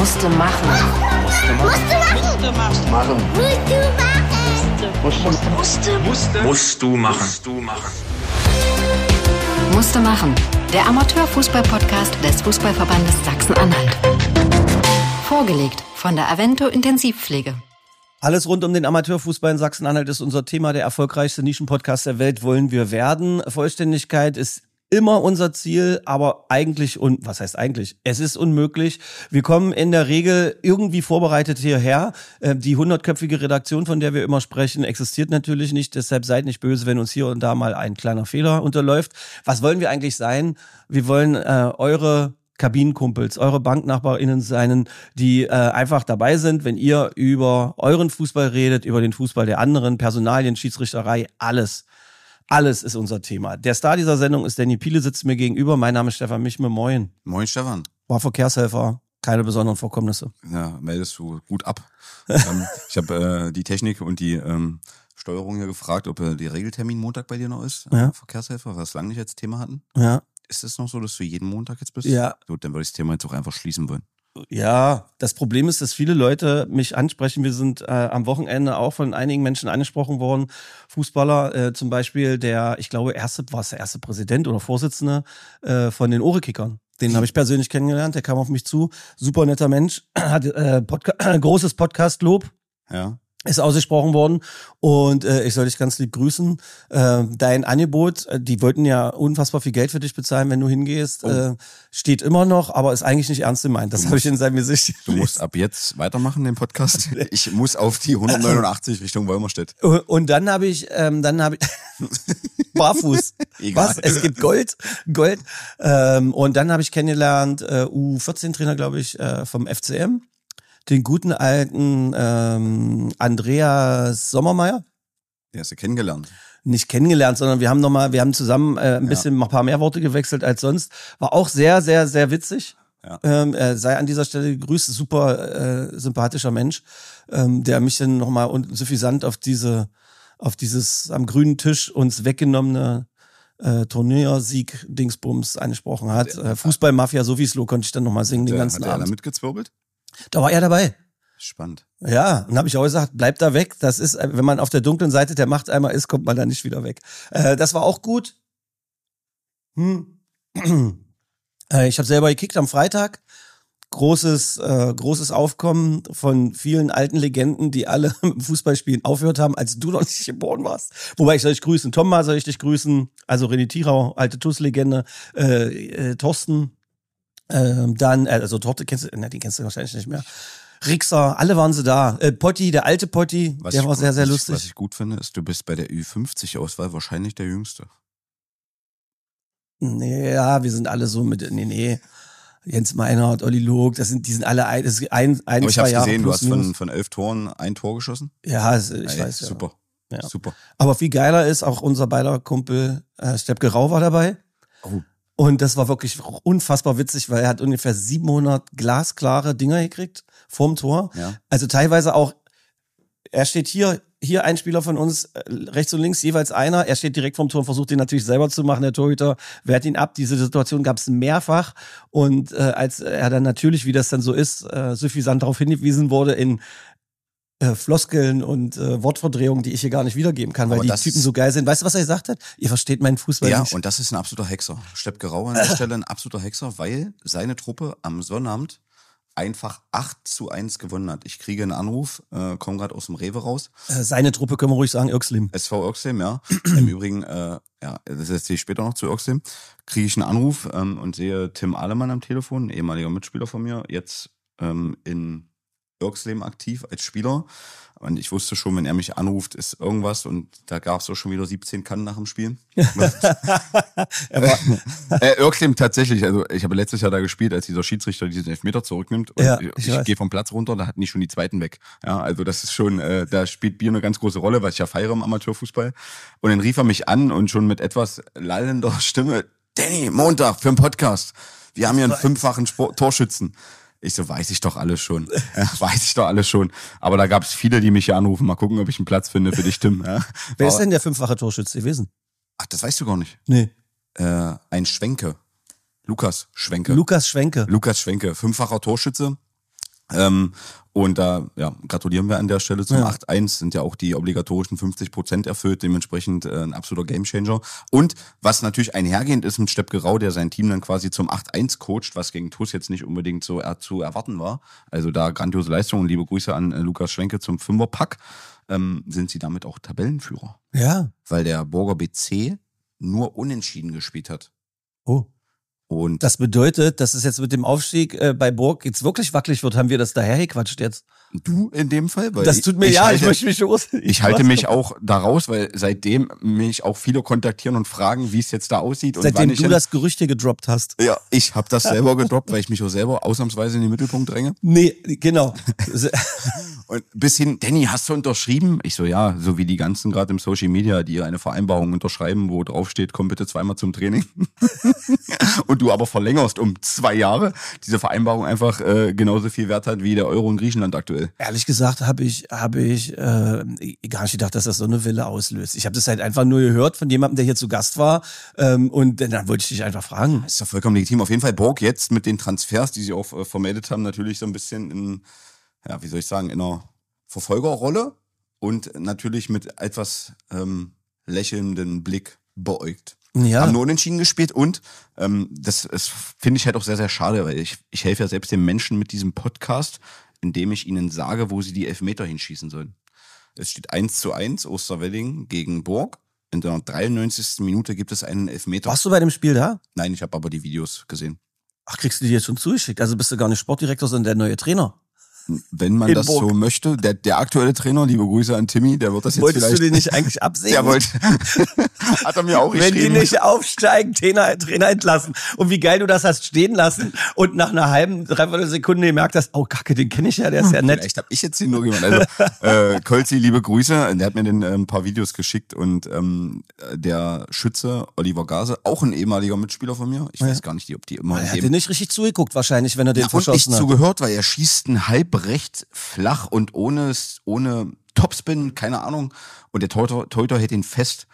Musste machen. Musst du machen. Musste machen. Der Amateurfußball-Podcast des Fußballverbandes Sachsen-Anhalt. Vorgelegt von der Avento Intensivpflege. Alles rund um den Amateurfußball in Sachsen-Anhalt ist unser Thema. Der erfolgreichste Nischenpodcast der Welt wollen wir werden. Vollständigkeit ist immer unser Ziel, aber eigentlich, und was heißt eigentlich? Es ist unmöglich. Wir kommen in der Regel irgendwie vorbereitet hierher. Die 100-köpfige Redaktion, von der wir immer sprechen, existiert natürlich nicht. Deshalb seid nicht böse, wenn uns hier und da mal ein kleiner Fehler unterläuft. Was wollen wir eigentlich sein? Wir wollen eure Kabinenkumpels, eure BanknachbarInnen sein, die einfach dabei sind, wenn ihr über euren Fußball redet, über den Fußball der anderen, Personalien, Schiedsrichterei, alles. Alles ist unser Thema. Der Star dieser Sendung ist Danny Piele, sitzt mir gegenüber. Mein Name ist Stefan Michme. Moin. Moin, Stefan. War Verkehrshelfer. Keine besonderen Vorkommnisse. Ja, meldest du gut ab. Ich habe die Technik und die Steuerung hier gefragt, ob die Regeltermin Montag bei dir noch ist. Ja. Verkehrshelfer, was lange nicht als Thema hatten. Ja. Ist es noch so, dass du jeden Montag jetzt bist? Ja. Gut, dann würde ich das Thema jetzt auch einfach schließen wollen. Ja, das Problem ist, dass viele Leute mich ansprechen. Wir sind am Wochenende auch von einigen Menschen angesprochen worden. Fußballer, zum Beispiel der erste Präsident oder Vorsitzende von den Ohre-Kickern. Den habe ich persönlich kennengelernt, der kam auf mich zu. Super netter Mensch, hat großes Podcast-Lob. Ja. Ist ausgesprochen worden und ich soll dich ganz lieb grüßen. Dein Angebot, die wollten ja unfassbar viel Geld für dich bezahlen, wenn du hingehst, steht immer noch, aber ist eigentlich nicht ernst gemeint. Das habe ich in seinem Gesicht. Du musst ab jetzt weitermachen, den Podcast. Ich muss auf die 189 Richtung Wolmerstedt. Und dann habe ich barfuß. Egal. Was? Es gibt Gold. Und dann habe ich kennengelernt, U14-Trainer, glaube ich, vom FCM. Den guten alten Andreas Sommermeier. Den hast du kennengelernt. Nicht kennengelernt, sondern wir haben zusammen ein paar mehr Worte gewechselt als sonst. War auch sehr, sehr, sehr witzig. Ja. Sei an dieser Stelle gegrüßt, super sympathischer Mensch, der mich dann nochmal suffisant auf dieses am grünen Tisch uns weggenommene Turniersieg-Dingsbums angesprochen hat. Fußballmafia Sowieso konnte ich dann nochmal singen den ganzen Abend. Hat er da mitgezwirbelt? Da war er dabei. Spannend. Ja, und habe ich auch gesagt, bleib da weg. Das ist, wenn man auf der dunklen Seite der Macht einmal ist, kommt man da nicht wieder weg. Das war auch gut. Ich habe selber gekickt am Freitag. Großes Aufkommen von vielen alten Legenden, die alle im Fußballspielen aufgehört haben, als du noch nicht geboren warst. Wobei ich soll dich grüßen. Tom soll ich dich grüßen. Also René Thierau, alte TuS-Legende. Thorsten. Also Torte den kennst du wahrscheinlich nicht mehr. Rixer, alle waren sie da. Potti, der alte Potti, der war sehr, sehr lustig. Was ich gut finde, ist, du bist bei der Ü50-Auswahl wahrscheinlich der Jüngste. Nee, ja, wir sind alle so nee. Jens Meinhardt, Olli Log, die sind alle ein, aber ich zwei hab's Jahre gesehen, du hast minus. von 11 Toren ein Tor geschossen. Ja, ich weiß ja. Super, ja. Super. Aber viel geiler ist, auch unser beider Kumpel Steppke Rau war dabei. Oh. Und das war wirklich unfassbar witzig, weil er hat ungefähr 700 glasklare Dinger gekriegt vorm Tor. Ja. Also teilweise auch, er steht hier ein Spieler von uns, rechts und links jeweils einer. Er steht direkt vorm Tor und versucht den natürlich selber zu machen. Der Torhüter wehrt ihn ab. Diese Situation gab es mehrfach. Und als er dann natürlich, wie das dann so ist, suffisant darauf hingewiesen wurde in Floskeln und Wortverdrehungen, die ich hier gar nicht wiedergeben kann, weil die Typen so geil sind. Weißt du, was er gesagt hat? Ihr versteht meinen Fußball nicht. Ja, und das ist ein absoluter Hexer. Steppke Rau an der Stelle ein absoluter Hexer, weil seine Truppe am Sonnabend einfach 8:1 gewonnen hat. Ich kriege einen Anruf, komme gerade aus dem Rewe raus. Seine Truppe können wir ruhig sagen, Irkslim. SV Irkslim, ja. Im Übrigen, das erzähle ich später noch zu Irkslim, kriege ich einen Anruf und sehe Tim Ahlemann am Telefon, ein ehemaliger Mitspieler von mir, jetzt in Irkslim aktiv als Spieler. Und ich wusste schon, wenn er mich anruft, ist irgendwas. Und da gab es auch schon wieder 17 Kannen nach dem Spiel. Irkslim tatsächlich. Also ich habe letztes Jahr da gespielt, als dieser Schiedsrichter diesen Elfmeter zurücknimmt. Und ja, ich gehe vom Platz runter, da hatten die schon die zweiten weg. Ja, also das ist schon, da spielt Bier eine ganz große Rolle, was ich ja feiere im Amateurfußball. Und dann rief er mich an und schon mit etwas lallender Stimme, Danny, Montag für einen Podcast. Wir haben hier einen 5-fachen Torschützen. Ich so, weiß ich doch alles schon. Ja, weiß ich doch alles schon. Aber da gab es viele, die mich hier anrufen. Mal gucken, ob ich einen Platz finde für dich, Tim. Ja. Wer ist denn der 5-fache Torschütze gewesen? Ach, das weißt du gar nicht. Nee. Ein Schwenke. Lukas Schwenke. Lukas Schwenke. 5-facher Torschütze. Und da gratulieren wir an der Stelle zum 8-1, sind ja auch die obligatorischen 50% erfüllt, dementsprechend ein absoluter Gamechanger. Und was natürlich einhergehend ist mit Steppke Rau, der sein Team dann quasi zum 8-1 coacht, was gegen TuS jetzt nicht unbedingt so zu erwarten war. Also da grandiose Leistung und liebe Grüße an Lukas Schwenke zum Fünferpack. Sind sie damit auch Tabellenführer. Ja. Weil der Burger BC nur unentschieden gespielt hat. Oh. Und das bedeutet, dass es jetzt mit dem Aufstieg bei Burg jetzt wirklich wackelig wird. Haben wir das dahergequatscht jetzt? Du in dem Fall? Weil das tut mir ich möchte mich Ich halte mich auch da raus, weil seitdem mich auch viele kontaktieren und fragen, wie es jetzt da aussieht. Seitdem und du das Gerücht hier gedroppt hast. Ja, ich habe das selber gedroppt, weil ich mich auch selber ausnahmsweise in den Mittelpunkt dränge. Nee, genau. Und bis hin, Danny, hast du unterschrieben? Ich so, ja, so wie die ganzen gerade im Social Media, die eine Vereinbarung unterschreiben, wo drauf steht, komm bitte zweimal zum Training. Und du aber verlängerst um 2 Jahre, diese Vereinbarung einfach genauso viel Wert hat wie der Euro in Griechenland aktuell. Ehrlich gesagt habe ich gar nicht gedacht, dass das so eine Welle auslöst. Ich habe das halt einfach nur gehört von jemandem, der hier zu Gast war, und dann wollte ich dich einfach fragen. Das ist ja vollkommen legitim. Auf jeden Fall Burg jetzt mit den Transfers, die sie auch vermeldet haben, natürlich so ein bisschen in einer Verfolgerrolle und natürlich mit etwas lächelnden Blick beäugt. Ja. Haben nur unentschieden gespielt und das finde ich halt auch sehr, sehr schade, weil ich helfe ja selbst den Menschen mit diesem Podcast, indem ich ihnen sage, wo sie die Elfmeter hinschießen sollen. Es steht 1:1 Osterwelling gegen Burg. In der 93. Minute gibt es einen Elfmeter. Warst du bei dem Spiel da? Nein, ich habe aber die Videos gesehen. Ach, kriegst du die jetzt schon zugeschickt? Also bist du gar nicht Sportdirektor, sondern der neue Trainer? Wenn man das so möchte. Der aktuelle Trainer, liebe Grüße an Timmy, der wird das jetzt Wolltest vielleicht... du den nicht eigentlich absehen? Der wollte... Hat er mir auch geschrieben. Wenn die nicht aufsteigen, Trainer entlassen. Und wie geil du das hast stehen lassen und nach einer halben, dreiviertel Sekunde gemerkt hast, oh Kacke, den kenne ich ja, der ist ja nett. Vielleicht habe ich jetzt den nur gemacht. Also Kolzi, liebe Grüße, der hat mir ein paar Videos geschickt und der Schütze Oliver Gase, auch ein ehemaliger Mitspieler von mir, ich weiß gar nicht, ob die immer... Er hat dir nicht richtig zugeguckt wahrscheinlich, wenn er den verschossen hat. Und nicht zugehört, weil er schießt einen halb rechts flach und ohne Topspin, keine Ahnung. Und der Torhüter hält ihn fest.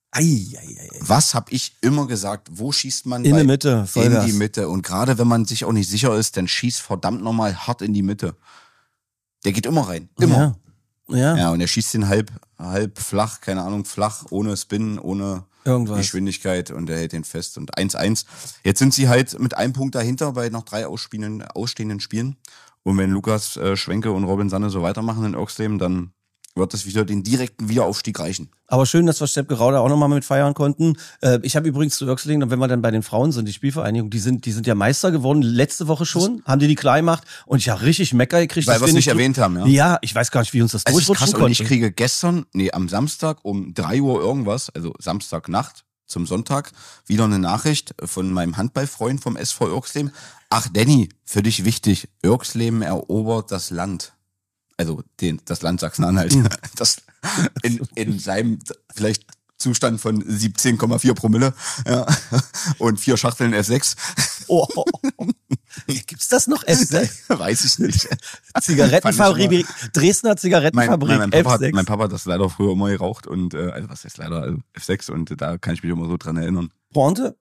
Was habe ich immer gesagt? Wo schießt man? In die Mitte. In die Mitte. Und gerade wenn man sich auch nicht sicher ist, dann schießt verdammt nochmal hart in die Mitte. Der geht immer rein. Immer. Ja, und er schießt den halb flach, keine Ahnung, flach, ohne Spin, ohne irgendwas. Geschwindigkeit und er hält den fest. Und 1:1. Jetzt sind sie halt mit einem Punkt dahinter bei noch 3 ausstehenden Spielen. Und wenn Lukas Schwenke und Robin Sanne so weitermachen in Oerxleben, dann wird es wieder den direkten Wiederaufstieg reichen. Aber schön, dass wir Steppke Rau da auch nochmal mit feiern konnten. Ich habe übrigens zu Oerxleben, und wenn wir dann bei den Frauen sind, die Spielvereinigung, die sind ja Meister geworden, letzte Woche schon, haben die klar gemacht und ich habe richtig Mecker gekriegt. Weil wir es nicht erwähnt haben, ja? Ja, ich weiß gar nicht, wie uns das durchrutschen konnte. Und ich kriege am Samstag um 3 Uhr irgendwas, also Samstagnacht zum Sonntag, wieder eine Nachricht von meinem Handballfreund vom SV Oerxleben. Ach Danny, für dich wichtig, Oerxleben erobert das Land. Also das Land Sachsen-Anhalt. Das in seinem vielleicht Zustand von 17,4 Promille, ja, und 4 Schachteln F6. Oh. Gibt's das noch F6? Weiß ich nicht. Zigarettenfabrik, Dresdner Zigarettenfabrik F6. Mein Papa hat das leider früher immer geraucht und also was heißt leider, also F6 und da kann ich mich immer so dran erinnern. Pointe,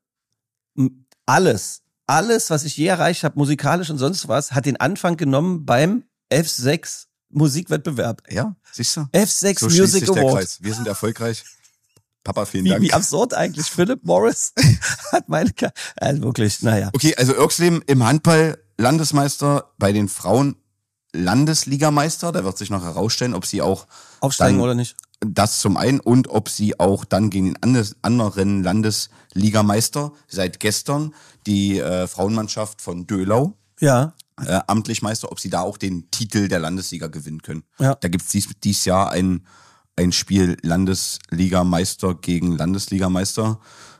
alles, was ich je erreicht habe, musikalisch und sonst was, hat den Anfang genommen beim F6 Musikwettbewerb. Ja, siehst du? F6 so Music Award. Wir sind erfolgreich. Papa, vielen Dank. Wie absurd eigentlich. Philip Morris hat also wirklich, naja. Okay, also Oerxleben im Handball Landesmeister, bei den Frauen Landesligameister. Da wird sich noch herausstellen, ob sie auch aufsteigen oder nicht. Das zum einen und ob sie auch dann gegen den anderen Landesligameister seit gestern, die Frauenmannschaft von Döhlau, amtlich Meister, ob sie da auch den Titel der Landesliga gewinnen können. Ja. Da gibt es dies Jahr ein Spiel Landesligameister gegen Landesligameister.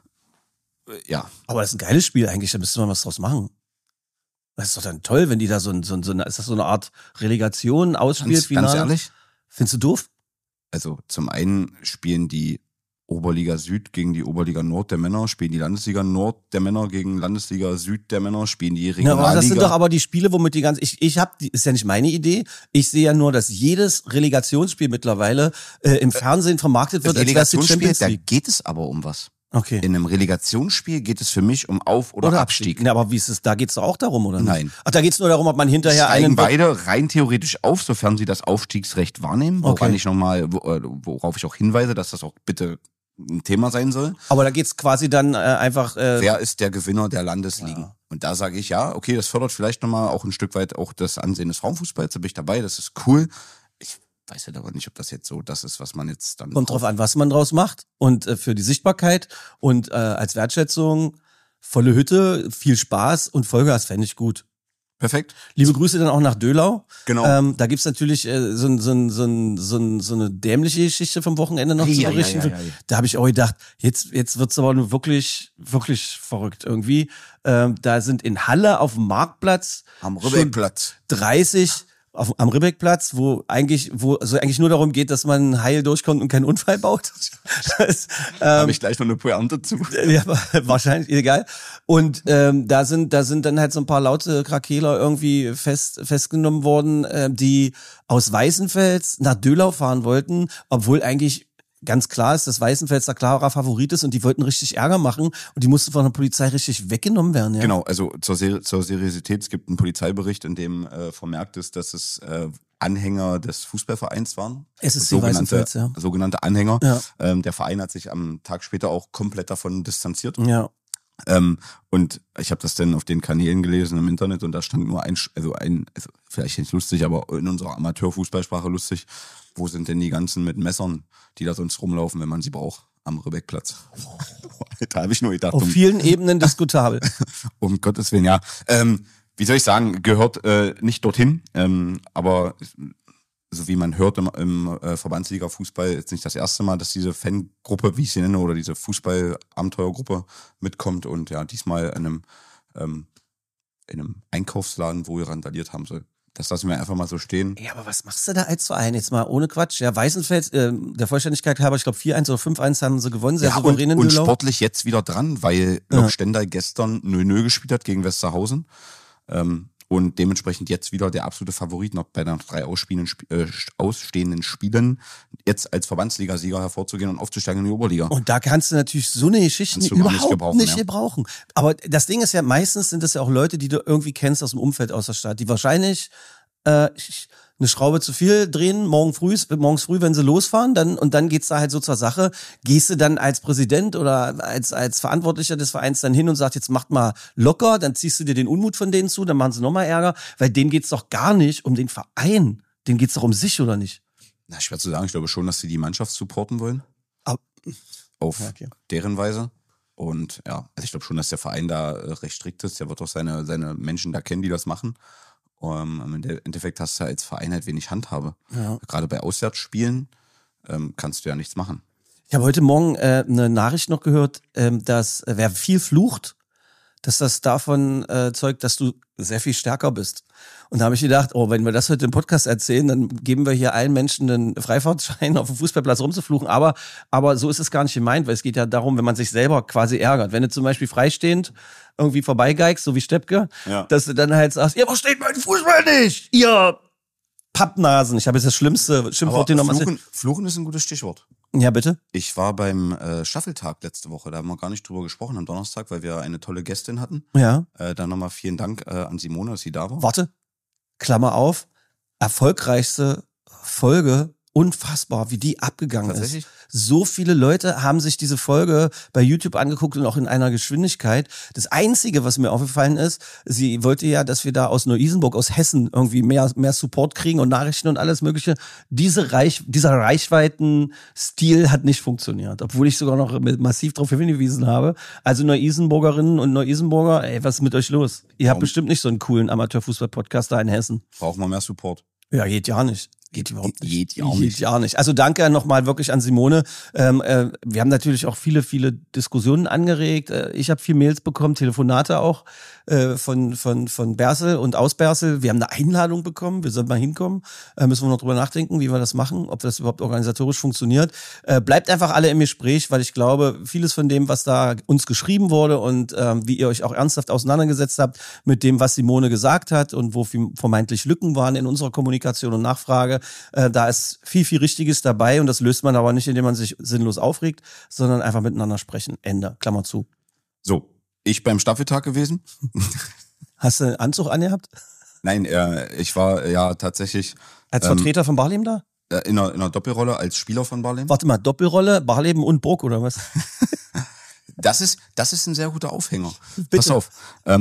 Ja. Aber das ist ein geiles Spiel eigentlich, da müsste man was draus machen. Das ist doch dann toll, wenn die da ist das so eine Art Relegation, Ausspielfinale? Ganz ehrlich? Findest du doof? Also zum einen spielen die Oberliga Süd gegen die Oberliga Nord der Männer, spielen die Landesliga Nord der Männer gegen Landesliga Süd der Männer, spielen die Regionalliga. Ja, aber das sind doch aber die Spiele, womit die ganze, ist ja nicht meine Idee, ich sehe ja nur, dass jedes Relegationsspiel mittlerweile im Fernsehen vermarktet wird, als wäre es die Champions League. Da geht es aber um was. Okay. In einem Relegationsspiel geht es für mich um Auf- oder Abstieg. Ja, aber wie ist es? Da geht's doch auch darum, oder nicht? Nein. Ach, da geht's nur darum, ob man hinterher Steigen beide rein theoretisch auf, sofern sie das Aufstiegsrecht wahrnehmen, woran ich nochmal, worauf ich auch hinweise, dass das auch bitte ein Thema sein soll. Aber da geht's quasi dann einfach... Wer ist der Gewinner der Landesligen? Ja. Und da sage ich, ja, okay, das fördert vielleicht nochmal auch ein Stück weit auch das Ansehen des Frauenfußballs, da bin ich dabei, das ist cool. Ich weiß halt aber nicht, ob das jetzt so das ist, was man jetzt dann... Kommt drauf an, was man draus macht und für die Sichtbarkeit und als Wertschätzung, volle Hütte, viel Spaß und Vollgas fände ich gut. Perfekt. Liebe Grüße dann auch nach Dölau. Genau. Da gibt's natürlich so eine dämliche Geschichte vom Wochenende noch zu berichten. Ja. Da habe ich auch gedacht, jetzt wird's aber nur wirklich, wirklich verrückt irgendwie. Da sind in Halle auf dem Marktplatz am Ribbeckplatz 30 am Ribbeckplatz, wo eigentlich nur darum geht, dass man heil durchkommt und keinen Unfall baut. Habe ich gleich noch eine Pointe zu. Ja, wahrscheinlich, egal. Und da sind dann halt so ein paar laute Krakeler irgendwie festgenommen worden, die aus Weißenfels nach Dölau fahren wollten, obwohl eigentlich ganz klar ist, dass Weißenfels der klarer Favorit ist und die wollten richtig Ärger machen und die mussten von der Polizei richtig weggenommen werden. Ja? Genau, also zur Seriosität, es gibt einen Polizeibericht, in dem vermerkt ist, dass es Anhänger des Fußballvereins waren. SSC Weißenfels, ja. Sogenannte Anhänger. Ja. Der Verein hat sich am Tag später auch komplett davon distanziert. Ja. Und ich habe das dann auf den Kanälen gelesen im Internet und da stand nur also vielleicht nicht lustig, aber in unserer Amateurfußballsprache lustig, wo sind denn die ganzen mit Messern, die da sonst rumlaufen, wenn man sie braucht, am Ribbeckplatz. Da habe ich nur gedacht. Auf vielen Ebenen diskutabel. Um Gottes Willen, ja. Wie soll ich sagen, gehört nicht dorthin, aber so wie man hört im Verbandsliga-Fußball, jetzt nicht das erste Mal, dass diese Fangruppe, wie ich sie nenne, oder diese Fußball-Abenteuergruppe mitkommt und ja, diesmal in einem Einkaufsladen, wo wir randaliert haben soll. Das lassen wir einfach mal so stehen. Ja, aber was machst du da als Verein? Jetzt mal ohne Quatsch. Ja, Weißenfels, der Vollständigkeit halber, ich glaube 4-1 oder 5-1 haben sie gewonnen. Sehr souverän in und Dölau. Sportlich jetzt wieder dran, weil Lok Stendal gestern 0-0 gespielt hat gegen Westerhausen. Und dementsprechend jetzt wieder der absolute Favorit noch bei den 3 ausstehenden Spielen jetzt als Verbandsligasieger hervorzugehen und aufzusteigen in die Oberliga. Und da kannst du natürlich so eine Geschichte überhaupt nicht gebrauchen. Aber das Ding ist ja, meistens sind das ja auch Leute, die du irgendwie kennst aus dem Umfeld, aus der Stadt, die wahrscheinlich eine Schraube zu viel drehen, morgens früh, wenn sie losfahren, dann geht's da halt so zur Sache. Gehst du dann als Präsident oder als Verantwortlicher des Vereins dann hin und sagst, jetzt macht mal locker, dann ziehst du dir den Unmut von denen zu, dann machen sie nochmal Ärger, weil denen geht's doch gar nicht um den Verein, denen geht's doch um sich, oder nicht? Na, schwer zu sagen, ich glaube schon, dass sie die Mannschaft supporten wollen. Auf deren Weise. Und ja, also ich glaube schon, dass der Verein da recht strikt ist, der wird auch seine Menschen da kennen, die das machen. Im Endeffekt hast du als Verein halt wenig Handhabe. Ja. Gerade bei Auswärtsspielen kannst du ja nichts machen. Ich habe heute Morgen eine Nachricht noch gehört, dass wer viel flucht, dass das davon zeugt, dass du sehr viel stärker bist. Und da habe ich gedacht, wenn wir das heute im Podcast erzählen, dann geben wir hier allen Menschen einen Freifahrtschein auf dem Fußballplatz rumzufluchen. Aber so ist es gar nicht gemeint, weil es geht ja darum, wenn man sich selber quasi ärgert. Wenn du zum Beispiel freistehend irgendwie vorbeigeigst, so wie Steppke, dass du dann halt sagst, ihr versteht meinen Fußball nicht, ihr Pappnasen. Ich habe jetzt das schlimmste Schimpfwort hier nochmal. Fluchen ist ein gutes Stichwort. Ja, bitte? Ich war beim Staffeltag letzte Woche, da haben wir gar nicht drüber gesprochen, am Donnerstag, weil wir eine tolle Gästin hatten. Ja. Dann nochmal vielen Dank an Simone, dass sie da war. Warte, Klammer auf, erfolgreichste Folge, unfassbar, wie die abgegangen ist. So viele Leute haben sich diese Folge bei YouTube angeguckt und auch in einer Geschwindigkeit. Das Einzige, was mir aufgefallen ist, sie wollte ja, dass wir da aus Neu-Isenburg, aus Hessen irgendwie mehr Support kriegen und Nachrichten und alles Mögliche. Dieser Reichweiten-Stil hat nicht funktioniert, obwohl ich sogar noch massiv darauf hingewiesen habe. Also Neu-Isenburgerinnen und Neu-Isenburger, was ist mit euch los? Ihr habt bestimmt nicht so einen coolen Amateurfußball-Podcast da in Hessen. Brauchen wir mehr Support. Ja, geht ja nicht. Geht überhaupt nicht. Geht ja nicht. Also danke nochmal wirklich an Simone. Wir haben natürlich auch viele Diskussionen angeregt. Ich habe viel Mails bekommen, Telefonate auch. von Bersel und aus Bersel. Wir haben eine Einladung bekommen, wir sollen mal hinkommen. Müssen wir noch drüber nachdenken, wie wir das machen, ob das überhaupt organisatorisch funktioniert. Bleibt einfach alle im Gespräch, weil ich glaube, vieles von dem, was da uns geschrieben wurde und wie ihr euch auch ernsthaft auseinandergesetzt habt mit dem, was Simone gesagt hat und wo vermeintlich Lücken waren in unserer Kommunikation und Nachfrage, da ist viel, viel Richtiges dabei und das löst man aber nicht, indem man sich sinnlos aufregt, sondern einfach miteinander sprechen. Ende. Klammer zu. So, ich beim Staffeltag gewesen. Hast du einen Anzug angehabt? Nein, ich war ja tatsächlich als Vertreter von Barleben da? In einer Doppelrolle als Spieler von Barleben. Warte mal, Doppelrolle, Barleben und Burg oder was? Das ist ein sehr guter Aufhänger. Bitte. Pass auf.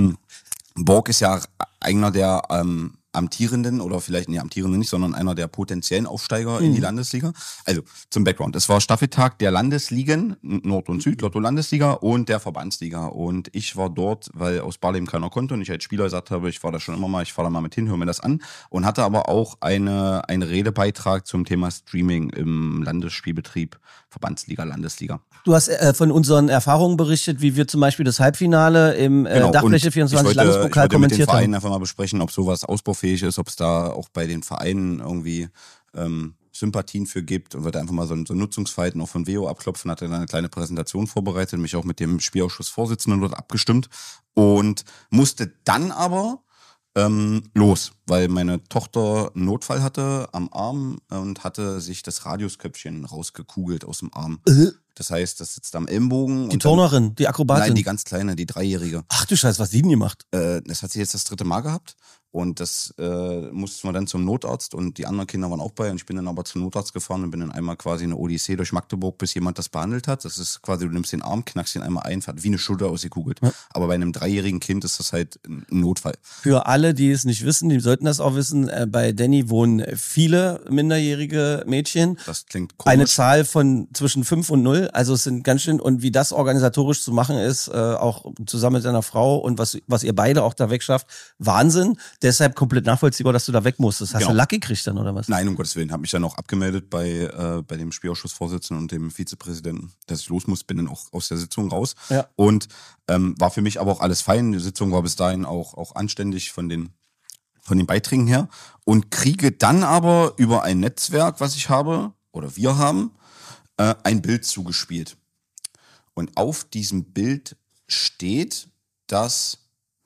Borg ist ja einer der amtierenden, oder vielleicht nicht amtierenden nicht, sondern einer der potenziellen Aufsteiger in die Landesliga. Also zum Background. Es war Staffeltag der Landesligen, Nord und Süd, Lotto-Landesliga und der Verbandsliga. Und ich war dort, weil aus Barleben keiner konnte und ich als Spieler gesagt habe, ich war da schon immer mal, ich fahre da mal mit hin, höre mir das an. Und hatte aber auch einen Redebeitrag zum Thema Streaming im Landesspielbetrieb, Verbandsliga, Landesliga. Du hast von unseren Erfahrungen berichtet, wie wir zum Beispiel das Halbfinale im Dachfläche 24 Landespokal kommentiert haben. Ich wollte mit den Vereinen einfach mal besprechen, ob sowas ausbaufähig ist, ob es da auch bei den Vereinen irgendwie Sympathien für gibt und wollte einfach mal so ein Nutzungsverhalten auch von Veo abklopfen, hatte dann eine kleine Präsentation vorbereitet, mich auch mit dem Spielausschussvorsitzenden dort abgestimmt und musste dann aber los, weil meine Tochter einen Notfall hatte am Arm und hatte sich das Radiusköpfchen rausgekugelt aus dem Arm. Das heißt, das sitzt am Ellenbogen. Die Turnerin, die Akrobatin? Nein, die ganz kleine, die 3-Jährige. Ach du Scheiße, was hat die denn gemacht? Das hat sie jetzt das 3. Mal gehabt und das mussten wir dann zum Notarzt und die anderen Kinder waren auch bei und ich bin dann aber zum Notarzt gefahren und bin dann einmal quasi eine Odyssee durch Magdeburg, bis jemand das behandelt hat. Das ist quasi, du nimmst den Arm, knackst ihn einmal ein, hat wie eine Schulter ausgekugelt. Ja. Aber bei einem 3-jährigen Kind ist das halt ein Notfall. Für alle, die es nicht wissen, die sollten das auch wissen, bei Danny wohnen viele minderjährige Mädchen. Das klingt komisch. Eine Zahl von zwischen 5 und 0, also es sind ganz schön, und wie das organisatorisch zu machen ist, auch zusammen mit deiner Frau und was ihr beide auch da wegschafft, Wahnsinn. Deshalb komplett nachvollziehbar, dass du da weg musstest. Hast du Lack gekriegt dann oder was? Nein, um Gottes Willen. Habe mich dann auch abgemeldet bei dem Spielausschussvorsitzenden und dem Vizepräsidenten, dass ich los muss, bin dann auch aus der Sitzung raus. Ja. Und war für mich aber auch alles fein. Die Sitzung war bis dahin auch anständig von den Beiträgen her. Und kriege dann aber über ein Netzwerk, was ich habe, oder wir haben, ein Bild zugespielt. Und auf diesem Bild steht, dass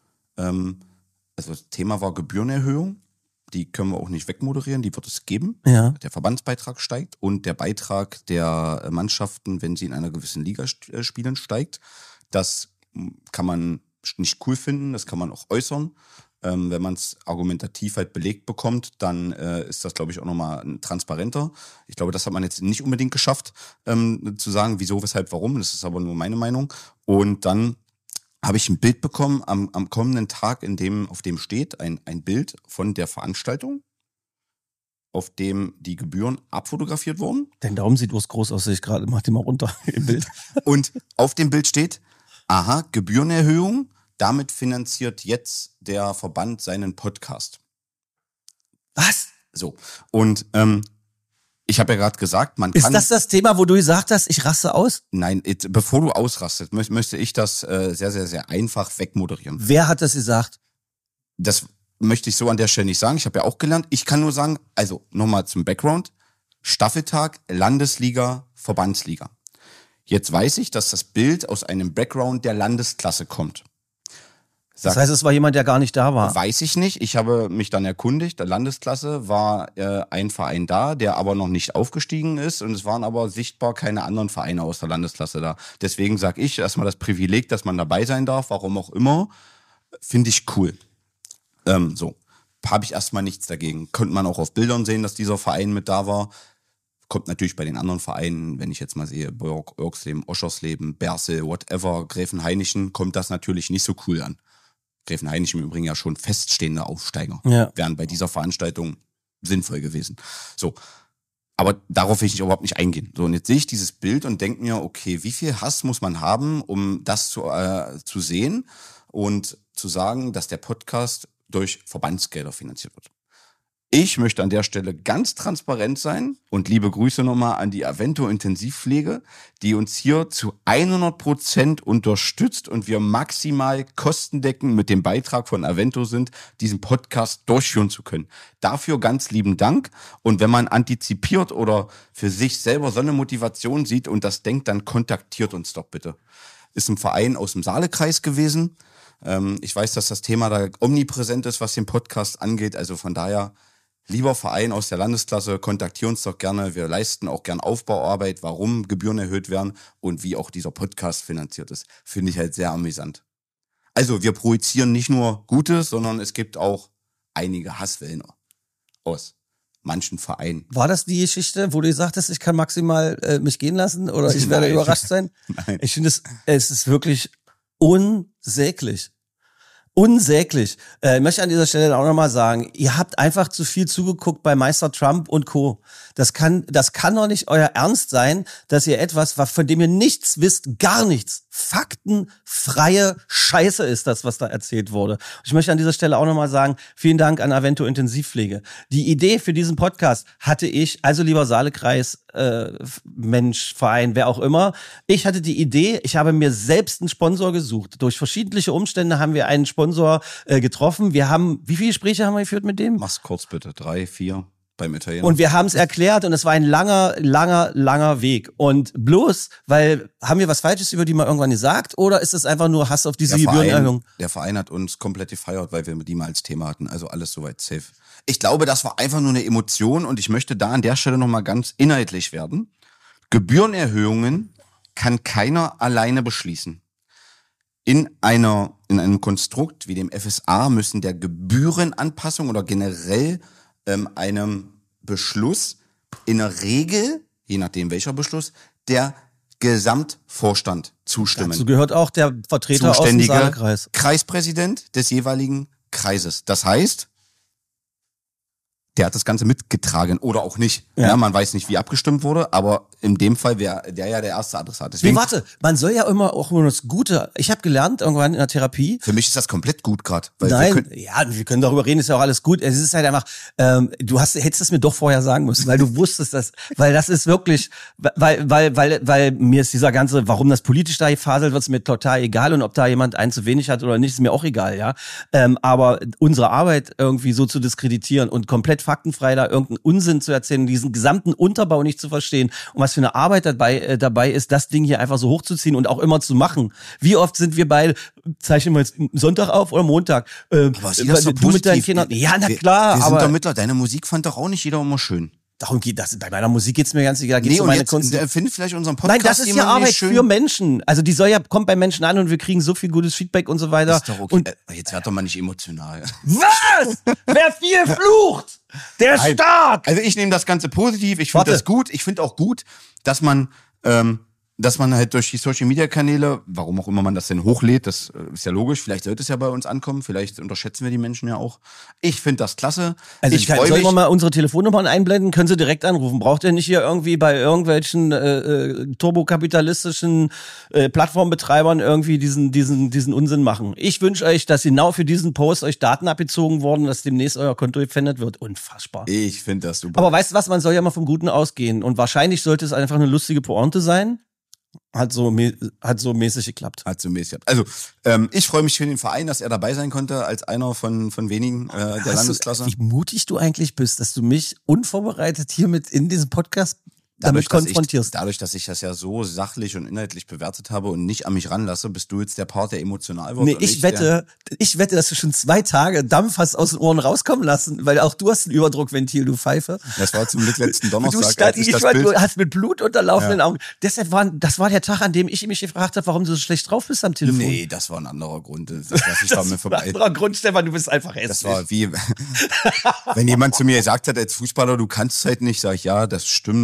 also das Thema war Gebührenerhöhung. Die können wir auch nicht wegmoderieren, die wird es geben. Ja. Der Verbandsbeitrag steigt und der Beitrag der Mannschaften, wenn sie in einer gewissen Liga spielen, steigt. Das kann man nicht cool finden, das kann man auch äußern. Wenn man es argumentativ halt belegt bekommt, dann ist das, glaube ich, auch nochmal transparenter. Ich glaube, das hat man jetzt nicht unbedingt geschafft, zu sagen, wieso, weshalb, warum. Das ist aber nur meine Meinung. Und dann habe ich ein Bild bekommen am kommenden Tag, auf dem steht ein Bild von der Veranstaltung, auf dem die Gebühren abfotografiert wurden. Dein Daumen sieht groß aus, sehe ich gerade. Mach den mal runter im Bild. Und auf dem Bild steht, Gebührenerhöhung, damit finanziert jetzt der Verband seinen Podcast. Was? So, und ich habe ja gerade gesagt, man kann... Ist das Thema, wo du gesagt hast, ich raste aus? Nein, bevor du ausrastest, möchte ich das sehr, sehr, sehr einfach wegmoderieren. Wer hat das gesagt? Das möchte ich so an der Stelle nicht sagen. Ich habe ja auch gelernt. Ich kann nur sagen, also nochmal zum Background. Staffeltag, Landesliga, Verbandsliga. Jetzt weiß ich, dass das Bild aus einem Background der Landesklasse kommt. Das heißt, es war jemand, der gar nicht da war? Weiß ich nicht. Ich habe mich dann erkundigt. Der Landesklasse war ein Verein da, der aber noch nicht aufgestiegen ist. Und es waren aber sichtbar keine anderen Vereine aus der Landesklasse da. Deswegen sage ich erstmal das Privileg, dass man dabei sein darf, warum auch immer, finde ich cool. So, habe ich erstmal nichts dagegen. Könnte man auch auf Bildern sehen, dass dieser Verein mit da war. Kommt natürlich bei den anderen Vereinen, wenn ich jetzt mal sehe, Borg, Irksleben, Oschersleben, Bersel, whatever, Gräfenhainichen, kommt das natürlich nicht so cool an. Gräfenhainichen im Übrigen ja schon feststehende Aufsteiger. Ja. Wären bei dieser Veranstaltung sinnvoll gewesen. So. Aber darauf will ich überhaupt nicht eingehen. So, und jetzt sehe ich dieses Bild und denke mir, okay, wie viel Hass muss man haben, um das zu sehen und zu sagen, dass der Podcast durch Verbandsgelder finanziert wird. Ich möchte an der Stelle ganz transparent sein und liebe Grüße nochmal an die Avento Intensivpflege, die uns hier zu 100% unterstützt und wir maximal kostendeckend mit dem Beitrag von Avento sind, diesen Podcast durchführen zu können. Dafür ganz lieben Dank. Und wenn man antizipiert oder für sich selber so eine Motivation sieht und das denkt, dann kontaktiert uns doch bitte. Ist ein Verein aus dem Saalekreis gewesen. Ich weiß, dass das Thema da omnipräsent ist, was den Podcast angeht. Also von daher, lieber Verein aus der Landesklasse, kontaktiert uns doch gerne. Wir leisten auch gern Aufbauarbeit, warum Gebühren erhöht werden und wie auch dieser Podcast finanziert ist. Finde ich halt sehr amüsant. Also wir projizieren nicht nur Gutes, sondern es gibt auch einige Hasswellen aus manchen Vereinen. War das die Geschichte, wo du gesagt hast, ich kann maximal mich gehen lassen oder ich werde überrascht sein? Nein. Ich finde, es ist wirklich unsäglich. Unsäglich. Ich möchte an dieser Stelle auch nochmal sagen, ihr habt einfach zu viel zugeguckt bei Meister Trump und Co. Das kann doch nicht euer Ernst sein, dass ihr etwas, von dem ihr nichts wisst, gar nichts, faktenfreie Scheiße ist das, was da erzählt wurde. Ich möchte an dieser Stelle auch nochmal sagen, vielen Dank an Avento Intensivpflege. Die Idee für diesen Podcast hatte ich, also lieber Saalekreis, Mensch, Verein, wer auch immer. Ich hatte die Idee, ich habe mir selbst einen Sponsor gesucht. Durch verschiedene Umstände haben wir einen Sponsor getroffen. Wir haben, wie viele Gespräche haben wir geführt mit dem? Mach's kurz bitte, 3, 4 beim Italiener. Und wir haben es erklärt und es war ein langer Weg. Und bloß, haben wir was Falsches über die mal irgendwann gesagt oder ist es einfach nur Hass auf diese Gebührenerhöhung? Der Verein hat uns komplett gefeiert, weil wir die mal als Thema hatten. Also alles soweit safe. Ich glaube, das war einfach nur eine Emotion und ich möchte da an der Stelle nochmal ganz inhaltlich werden. Gebührenerhöhungen kann keiner alleine beschließen. In einem Konstrukt wie dem FSA müssen der Gebührenanpassung oder generell einem Beschluss in der Regel, je nachdem welcher Beschluss, der Gesamtvorstand zustimmen. Dazu gehört auch der Vertreter aus dem Saalekreis. Kreispräsident des jeweiligen Kreises. Das heißt, der hat das Ganze mitgetragen oder auch nicht. Ja. Man weiß nicht, wie abgestimmt wurde, aber in dem Fall wäre der ja der erste Adressat. Deswegen, warte, man soll ja immer auch nur das Gute. Ich habe gelernt irgendwann in der Therapie. Für mich ist das komplett gut gerade. Nein, wir können darüber reden, ist ja auch alles gut. Es ist halt einfach, hättest es mir doch vorher sagen müssen, weil du wusstest das, weil das ist wirklich, weil mir ist dieser ganze, warum das politisch da gefaselt wird, ist mir total egal und ob da jemand einen zu wenig hat oder nicht, ist mir auch egal, ja. Aber unsere Arbeit irgendwie so zu diskreditieren und komplett faktenfrei da irgendeinen Unsinn zu erzählen, diesen gesamten Unterbau nicht zu verstehen und was für eine Arbeit dabei ist, das Ding hier einfach so hochzuziehen und auch immer zu machen. Wie oft sind wir beide, zeichnen wir jetzt Sonntag auf oder Montag? Aber ist das so du mit deinen Kindern? Ja, na klar. Wir sind doch mittler. Deine Musik fand doch auch nicht jeder immer schön. Darum geht das. Bei meiner Musik geht's mir ganz egal. Geht's um meine Kunst. Findet vielleicht unseren Podcast. Nein, das ist ja Arbeit für Menschen. Also die kommt bei Menschen an und wir kriegen so viel gutes Feedback und so weiter. Ist doch okay. Und jetzt werd doch mal nicht emotional. Was? Wer viel flucht, der Staat! Also ich nehme das Ganze positiv. Ich finde das gut. Ich finde auch gut, dass man halt durch die Social-Media-Kanäle, warum auch immer man das denn hochlädt, das ist ja logisch, vielleicht sollte es ja bei uns ankommen, vielleicht unterschätzen wir die Menschen ja auch. Ich finde das klasse. Also sollen wir mal unsere Telefonnummern einblenden, können Sie direkt anrufen. Braucht ihr nicht hier irgendwie bei irgendwelchen turbokapitalistischen Plattformbetreibern irgendwie diesen Unsinn machen. Ich wünsche euch, dass genau für diesen Post euch Daten abgezogen wurden, dass demnächst euer Konto gefändet wird. Unfassbar. Ich finde das super. Aber weißt du was, man soll ja mal vom Guten ausgehen und wahrscheinlich sollte es einfach eine lustige Pointe sein. Hat so mäßig geklappt. Also, ich freue mich für den Verein, dass er dabei sein konnte, als einer von wenigen der Landesklasse. Wie mutig du eigentlich bist, dass du mich unvorbereitet hier mit in diesem Podcast damit konfrontierst. Dadurch, dass ich das ja so sachlich und inhaltlich bewertet habe und nicht an mich ranlasse, bist du jetzt der Part, der emotional wird. Nee, ich wette, dass du schon 2 Tage Dampf hast aus den Ohren rauskommen lassen, weil auch du hast ein Überdruckventil, du Pfeife. Das war zum Glück letzten Donnerstag. Du hast mit Blut unterlaufenden Augen. Deshalb das war der Tag, an dem ich mich gefragt habe, warum du so schlecht drauf bist am Telefon. Nee, das war ein anderer Grund. Das war ein anderer Grund, Stefan, du bist einfach hässlich. Das war wie, wenn jemand zu mir gesagt hat, als Fußballer, du kannst es halt nicht, sag ich, ja, das stimmt, aber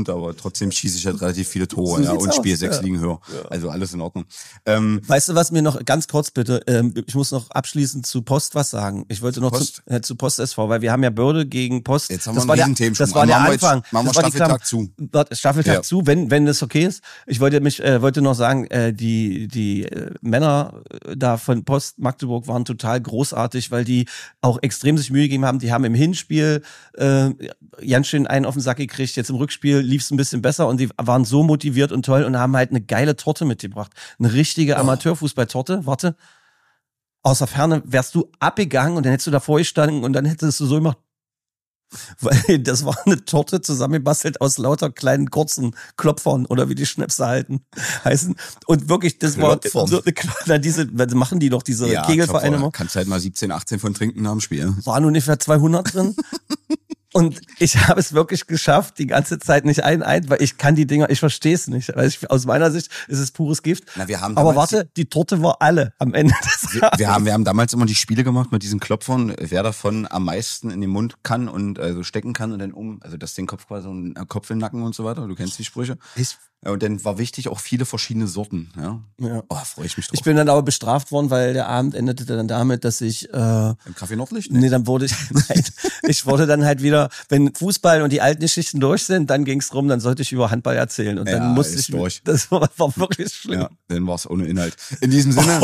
trotzdem schieße ich halt relativ viele Tore, So ja, sieht's und spiele aus, 6 ja. Ligen höher. Also alles in Ordnung. Weißt du, was mir noch, ganz kurz bitte, ich muss noch abschließend zu Post was sagen. Ich wollte noch Post? zu Post SV, weil wir haben ja Börde gegen Post. Jetzt haben wir einen Riesenthemenschwung. Das war der Machen wir jetzt- Anfang. machen wir Das war die Staffeltag Klammer. zu. Warte, Staffeltag Ja. zu, wenn das okay ist. Ich wollte noch sagen, die Männer da von Post Magdeburg waren total großartig, weil die auch extrem sich Mühe gegeben haben. Die haben im Hinspiel ganz schön einen auf den Sack gekriegt. Jetzt im Rückspiel lief es ein bisschen besser und die waren so motiviert und toll und haben halt eine geile Torte mitgebracht. Eine richtige Amateurfußballtorte. Warte. Aus der Ferne wärst du abgegangen und dann hättest du davor gestanden und dann hättest du so gemacht. Weil das war eine Torte zusammengebastelt aus lauter kleinen, kurzen Klopfern oder wie die Schnäpse heißen. Und wirklich, das Klopfern. war so eine machen die doch diese Kegelvereine immer. Kannst halt mal 17, 18 von trinken nach dem Spiel. Waren ungefähr 200 drin. Und ich habe es wirklich geschafft, die ganze Zeit nicht weil ich kann die Dinger, ich verstehe es nicht. Weil aus meiner Sicht ist es pures Gift. Na, wir haben Aber damals warte, die Torte war alle am Ende des Wir haben damals immer die Spiele gemacht mit diesen Klopfern, wer davon am meisten in den Mund kann und also stecken kann und dann also das den Kopf quasi und Kopf in den Nacken und so weiter. Du kennst die Sprüche. Ja, und dann war wichtig auch viele verschiedene Sorten. Ja. Oh, freue ich mich drauf. Ich bin dann aber bestraft worden, weil der Abend endete dann damit, dass ich Im Café Nordlicht? Nee, dann wurde ich wurde dann halt wieder, wenn Fußball und die alten Geschichten durch sind, dann ging's drum, dann sollte ich über Handball erzählen und dann musste ich durch. Das war wirklich schlimm. Ja, dann war es ohne Inhalt. In diesem Sinne,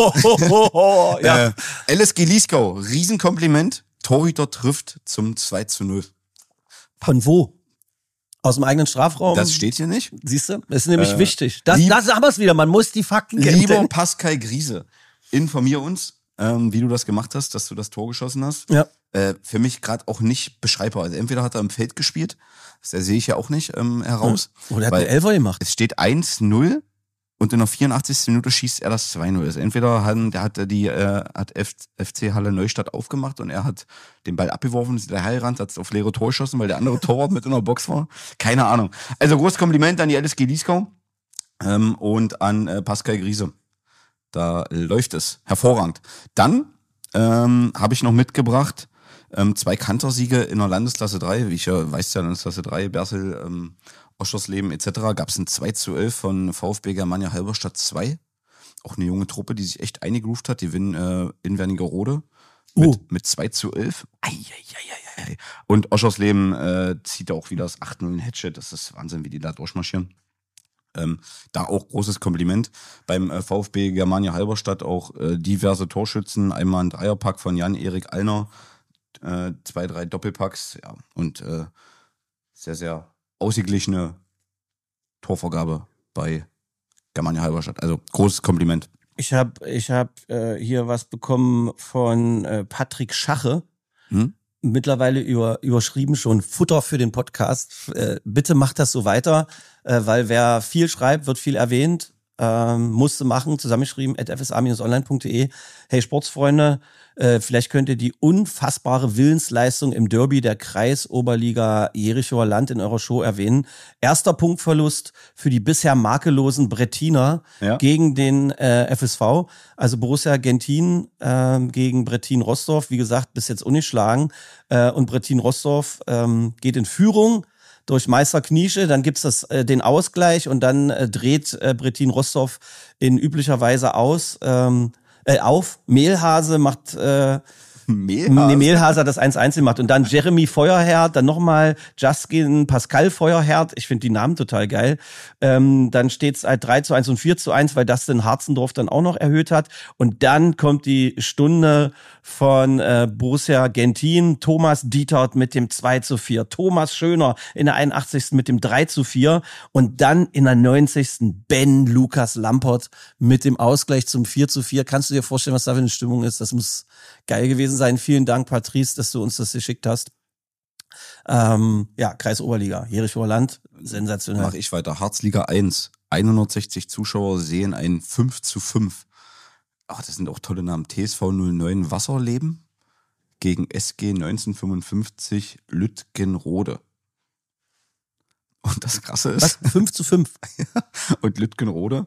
Ja. LSG Lieskau, Riesenkompliment. Torhüter trifft zum 2:0. Von wo? Aus dem eigenen Strafraum? Das steht hier nicht. Siehst du? Das ist nämlich wichtig. Das lieb- haben wir es wieder. Man muss die Fakten kennen. Lieber Pascal Griese, informier uns, wie du das gemacht hast, dass du das Tor geschossen hast. Ja. Für mich gerade auch nicht beschreibbar. Also entweder hat er im Feld gespielt, das sehe ich ja auch nicht heraus. Oder hat weil eine Elfer gemacht. Es steht 1:0 und in der 84. Minute schießt er das 2:0. Also entweder hat FC Halle Neustadt aufgemacht und er hat den Ball abgeworfen, ist der Heilrand, hat es auf leere Tor geschossen, weil der andere Torwart mit in der Box war. Keine Ahnung. Also großes Kompliment an die LSG Lieskau und an Pascal Griese. Da läuft es hervorragend. Dann habe ich noch mitgebracht 2 Kantersiege in der Landesklasse 3. Wie ich ja weiß, ja Landesklasse 3, Bersel, Oschersleben etc. Gab es ein 2:11 von VfB Germania Halberstadt 2. Auch eine junge Truppe, die sich echt eingegroovt hat. Die gewinnen in Wernigerode mit 2:11. Eieieiei. Und Oschersleben zieht auch wieder das 8:0 in Headshot. Das ist Wahnsinn, wie die da durchmarschieren. Da auch großes Kompliment. Beim VfB Germania Halberstadt auch diverse Torschützen. Einmal ein Dreierpack von Jan-Erik Allner, 2, 3 Doppelpacks. Ja, und sehr, sehr ausgeglichene Torvergabe bei Germania Halberstadt. Also großes Kompliment. Ich hab hier was bekommen von Patrick Schache. Mittlerweile überschrieben schon Futter für den Podcast. Bitte macht das so weiter, weil wer viel schreibt, wird viel erwähnt. Musste machen, zusammengeschrieben, @fsa-online.de. Hey Sportsfreunde, vielleicht könnt ihr die unfassbare Willensleistung im Derby der Kreisoberliga Jerichower Land in eurer Show erwähnen. Erster Punktverlust für die bisher makellosen Brettiner gegen den FSV. Also Borussia Gentin gegen Brettin Rostorf. Wie gesagt, bis jetzt ungeschlagen. Und Brettin Rostorf geht in Führung durch Meister Kniesche, dann gibt's den Ausgleich und dann dreht Brettin Rostorf in üblicher Weise auf. Mehlhase macht Mehlhase hat das 1:1 gemacht und dann Jeremy Feuerherd, dann nochmal Justin Pascal Feuerherd, ich finde die Namen total geil. Dann steht's halt 3:1 und 4:1, weil Dustin Harzendorf dann auch noch erhöht hat und dann kommt die Stunde von Borussia Gentin, Thomas Dietert mit dem 2:4, Thomas Schöner in der 81. mit dem 3:4 und dann in der 90. Ben Lukas Lampert mit dem Ausgleich zum 4:4. Kannst du dir vorstellen, was da für eine Stimmung ist? Das muss geil gewesen sein. Vielen Dank, Patrice, dass du uns das geschickt hast. Kreisoberliga, Jerichower Land, sensationell. Mach ich weiter. Harzliga 1, 160 Zuschauer sehen ein 5:5. Ach, das sind auch tolle Namen. TSV 09 Wasserleben gegen SG 1955 Lütgenrode. Und das Krasse ist... Was? 5:5? Und Lütgenrode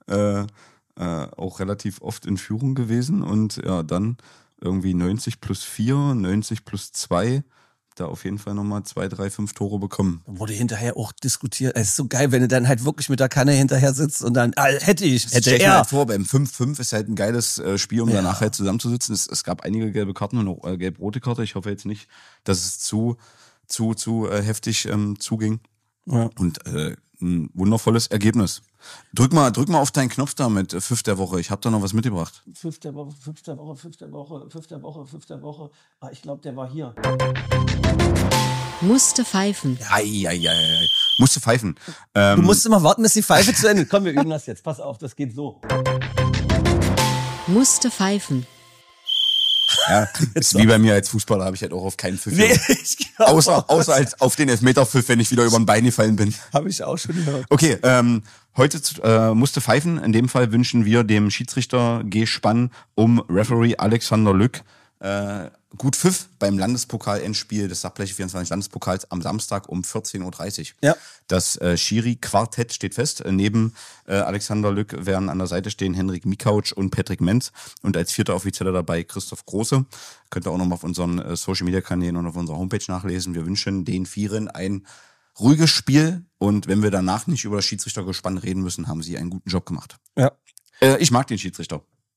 auch relativ oft in Führung gewesen und ja, dann irgendwie 90+4, 90+2, da auf jeden Fall nochmal 2, 3, 5 Tore bekommen. Wurde hinterher auch diskutiert. Es ist so geil, wenn du dann halt wirklich mit der Kanne hinterher sitzt und dann, hätte er. Halt vor, beim 5-5 ist halt ein geiles Spiel, um danach halt zusammenzusitzen. Es gab einige gelbe Karten und auch gelb-rote Karte. Ich hoffe jetzt nicht, dass es zu heftig zuging. Ja. Und ein wundervolles Ergebnis. Drück mal auf deinen Knopf da mit Pfiff der Woche. Ich habe da noch was mitgebracht. Pfiff der Woche. Ah, ich glaube, der war hier. Musste pfeifen. Ei. Musste pfeifen. Du musst immer warten, bis die Pfeife zu Ende ist. Komm, wir üben das jetzt. Pass auf, das geht so. Musste pfeifen. Ja, ist wie bei mir als Fußballer, habe ich halt auch auf keinen Pfiff. Nee, außer als auf den Elfmeter-Pfiff, wenn ich wieder über ein Bein gefallen bin. Habe ich auch schon gehört. Okay, heute musste pfeifen. In dem Fall wünschen wir dem Schiedsrichter-Gespann um Referee Alexander Lück gut Pfiff beim Landespokal-Endspiel des Sachbleche 24 Landespokals am Samstag um 14.30 Uhr. Ja. Das Schiri-Quartett steht fest. Neben Alexander Lück werden an der Seite stehen Henrik Mikauc und Patrick Menz und als vierter Offizieller dabei Christoph Große. Könnt ihr auch nochmal auf unseren Social-Media-Kanälen und auf unserer Homepage nachlesen. Wir wünschen den Vieren ein ruhiges Spiel und wenn wir danach nicht über das Schiedsrichtergespann reden müssen, haben sie einen guten Job gemacht. Ja. Ich mag den Schiedsrichter.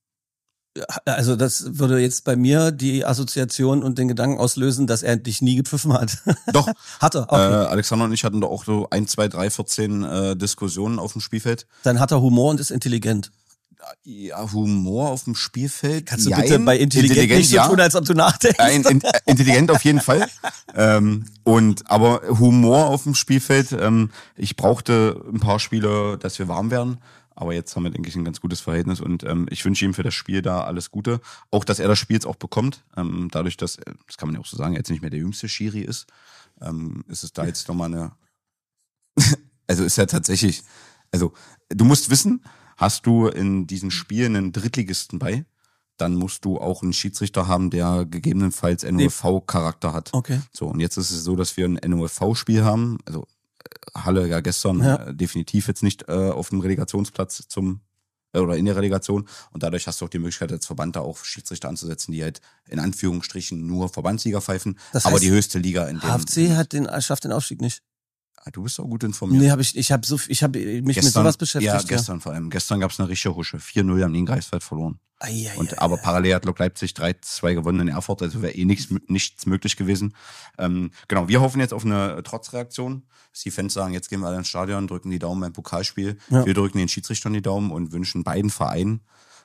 Also das würde jetzt bei mir die Assoziation und den Gedanken auslösen, dass er dich nie gepfiffen hat. Doch. Hat er, okay. Alexander und ich hatten da auch so 1, 2, 3, 14 Diskussionen auf dem Spielfeld. Dann hat er Humor und ist intelligent. Ja, Humor auf dem Spielfeld. Kannst du bitte bei intelligent nicht so tun, als ob du nachdenkst? Intelligent auf jeden Fall. Aber Humor auf dem Spielfeld, ich brauchte ein paar Spiele, dass wir warm werden. Aber jetzt haben wir, denke ich, ein ganz gutes Verhältnis und ich wünsche ihm für das Spiel da alles Gute. Auch, dass er das Spiel jetzt auch bekommt. Dadurch, dass, das kann man ja auch so sagen, er jetzt nicht mehr der jüngste Schiri ist, ist es da jetzt nochmal eine... Also ist ja tatsächlich... Also du musst wissen, hast du in diesen Spielen einen Drittligisten bei, dann musst du auch einen Schiedsrichter haben, der gegebenenfalls NOFV-Charakter hat. Okay. So, und jetzt ist es so, dass wir ein NOFV-Spiel haben, also Halle ja gestern definitiv jetzt nicht auf dem Relegationsplatz oder in der Relegation und dadurch hast du auch die Möglichkeit als Verband da auch Schiedsrichter anzusetzen, die halt in Anführungsstrichen nur Verbandsliga pfeifen, das heißt, aber die höchste Liga in dem... HFC schafft den Aufstieg nicht. Du bist auch gut informiert. Nee, ich habe mich gestern, mit sowas beschäftigt. Ja, gestern vor allem. Gestern gab es eine richtige Husche. 4-0 haben die in Greifswald verloren. Aber parallel hat Lok Leipzig 3-2 gewonnen in Erfurt, also wäre nichts möglich gewesen. Genau, wir hoffen jetzt auf eine Trotzreaktion. Die Fans sagen, jetzt gehen wir alle ins Stadion, drücken die Daumen beim Pokalspiel. Ja. Wir drücken den Schiedsrichtern die Daumen und wünschen beiden Vereinen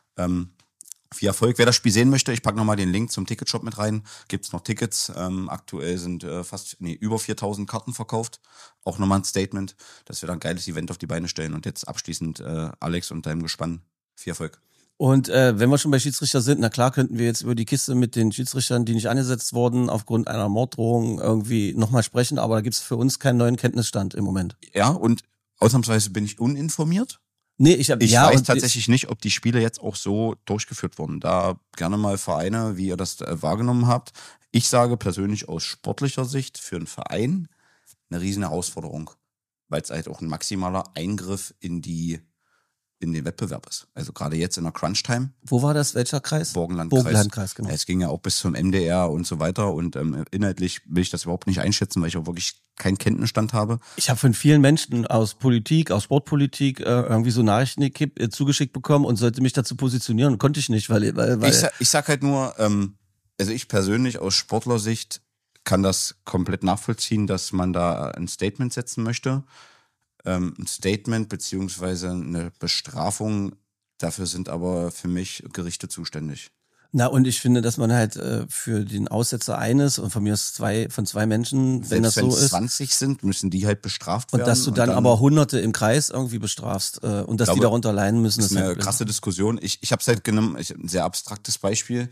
viel Erfolg. Wer das Spiel sehen möchte, ich packe nochmal den Link zum Ticketshop mit rein. Gibt's noch Tickets. Aktuell sind über 4.000 Karten verkauft. Auch nochmal ein Statement, dass wir da ein geiles Event auf die Beine stellen. Und jetzt abschließend Alex und deinem Gespann viel Erfolg. Und wenn wir schon bei Schiedsrichter sind, na klar könnten wir jetzt über die Kiste mit den Schiedsrichtern, die nicht angesetzt wurden, aufgrund einer Morddrohung irgendwie nochmal sprechen, aber da gibt's für uns keinen neuen Kenntnisstand im Moment. Ja, und ausnahmsweise bin ich uninformiert. Nee, ich weiß tatsächlich nicht, ob die Spiele jetzt auch so durchgeführt wurden. Da gerne mal Vereine, wie ihr das wahrgenommen habt. Ich sage persönlich aus sportlicher Sicht für einen Verein eine riesen Herausforderung, weil es halt auch ein maximaler Eingriff in den Wettbewerb ist. Also gerade jetzt in der Crunch-Time. Wo war das? Welcher Kreis? Burgenlandkreis, genau. Es ging ja auch bis zum MDR und so weiter und inhaltlich will ich das überhaupt nicht einschätzen, weil ich auch wirklich keinen Kenntnisstand habe. Ich habe von vielen Menschen aus Politik, aus Sportpolitik irgendwie so Nachrichten zugeschickt bekommen und sollte mich dazu positionieren. Konnte ich nicht, weil ich sag halt nur, also ich persönlich aus Sportlersicht kann das komplett nachvollziehen, dass man da ein Statement setzen möchte. Ein Statement beziehungsweise eine Bestrafung, dafür sind aber für mich Gerichte zuständig. Na, und ich finde, dass man halt für den Aussetzer eines und von mir aus von zwei Menschen, wenn das so ist. Wenn es 20 sind, müssen die halt bestraft werden. Und dass du dann aber Hunderte im Kreis irgendwie bestrafst und dass die darunter leiden müssen. Das ist eine krasse Diskussion. Ich habe es halt genommen, ein sehr abstraktes Beispiel.